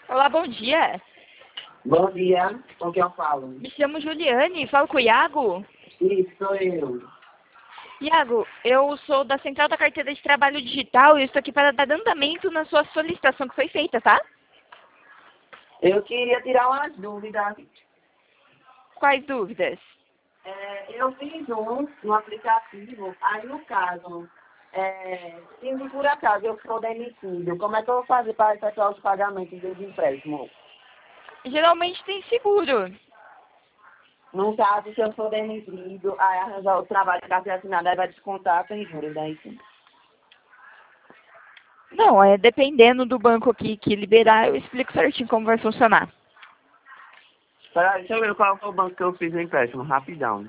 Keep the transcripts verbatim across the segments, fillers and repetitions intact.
Olá, bom dia. Bom dia, com quem eu falo? Me chamo Juliane, falo com o Iago. Isso, sou eu. Iago, eu sou da Central da Carteira de Trabalho Digital e eu estou aqui para dar andamento na sua solicitação que foi feita, tá? Eu queria tirar umas dúvidas. Quais dúvidas? É, eu fiz um no aplicativo, aí no caso, é, se por acaso eu for demitido, como é que eu vou fazer para efetuar os pagamentos dos empréstimos? Geralmente tem seguro. No caso, se eu for demitido, aí arranjar o trabalho de carteira assinada, aí vai descontar, tem juros, é isso? Não, é dependendo do banco aqui que liberar, eu explico certinho como vai funcionar. Peraí, deixa eu ver qual foi o banco que eu fiz o empréstimo, rapidão.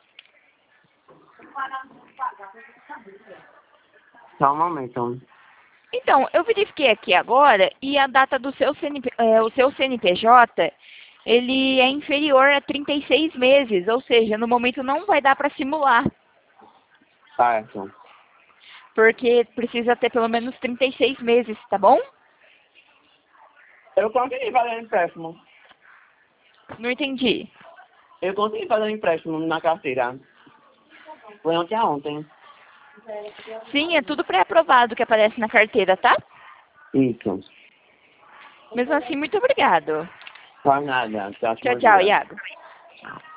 Só um momento. Então, eu verifiquei aqui agora e a data do seu, C N P, é, o seu C N P J, ele é inferior a trinta e seis meses, ou seja, no momento não vai dar para simular, Certo. porque precisa ter pelo menos trinta e seis meses, tá bom? Eu consegui fazer um empréstimo. Não entendi. Eu consegui fazer um empréstimo na carteira. Foi ontem a ontem. Sim, é tudo pré-aprovado que aparece na carteira, tá? Isso. Mesmo assim, muito obrigado. Por nada. Até a Tchau, próxima tchau, dia. Iago.